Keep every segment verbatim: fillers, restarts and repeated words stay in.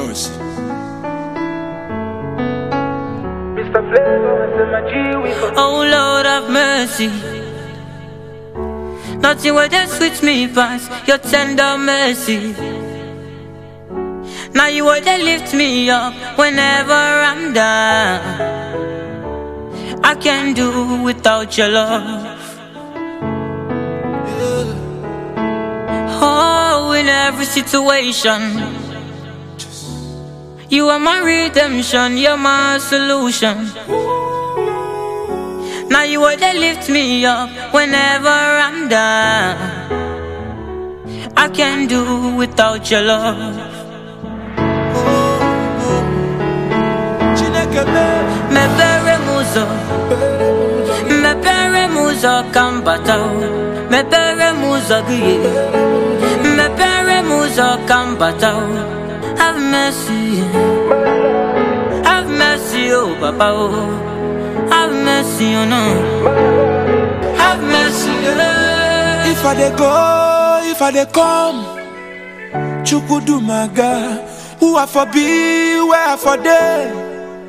mercy. Oh Lord have mercy. Nothing will just switch me past your tender mercy. Now you will just lift me up whenever I'm down. I can't do without your love. Oh, in every situation, you are my redemption, you're my solution. Now you will just lift me up whenever I'm down. I can't do without your love. Me bere muzo, me bere muzo kambatao, me bere muzo giye, me bere muzo kambatao. Have mercy, have mercy, oh Papa, oh. Have mercy, oh no. Have mercy, oh. If I dey go, if I dey come, Chukwudumaga, who I for be, where I for dey.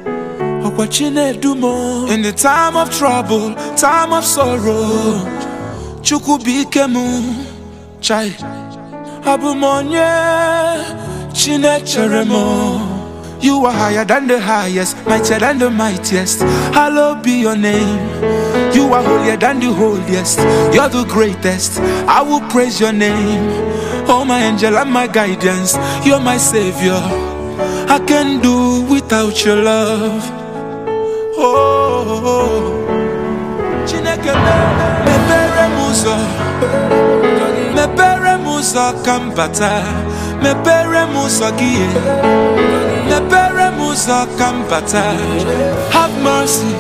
In the time of trouble, time of sorrow, Chukwubikemu, chai, Abumonye, Chinecheremo. You are higher than the highest, mightier than the mightiest. Hallowed be your name. You are holier than the holiest. You're the greatest. I will praise your name. Oh my angel and my guidance. You're my savior. I can't do without your love. Oh, Chineke me bere muzo, me bere muzo kambata, me bere muzo giye, me bere muzo kambata. Have mercy,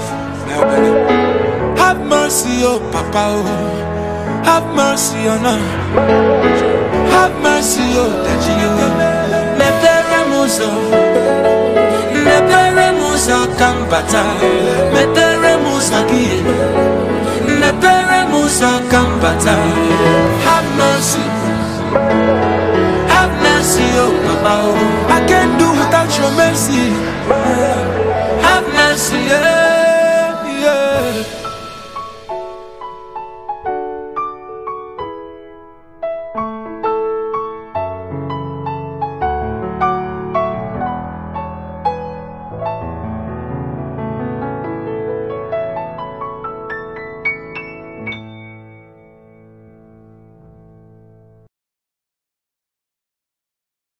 have mercy, oh Papa, oh. Have mercy, oh no. Have mercy, oh Daddy, oh. Me bere muzo, me bere muzo kambata, me bere muzo giye, me bere muzo kambata. Have mercy, have mercy, oh Papa, oh. I can't do without your mercy. Have mercy, yeah, Yeah.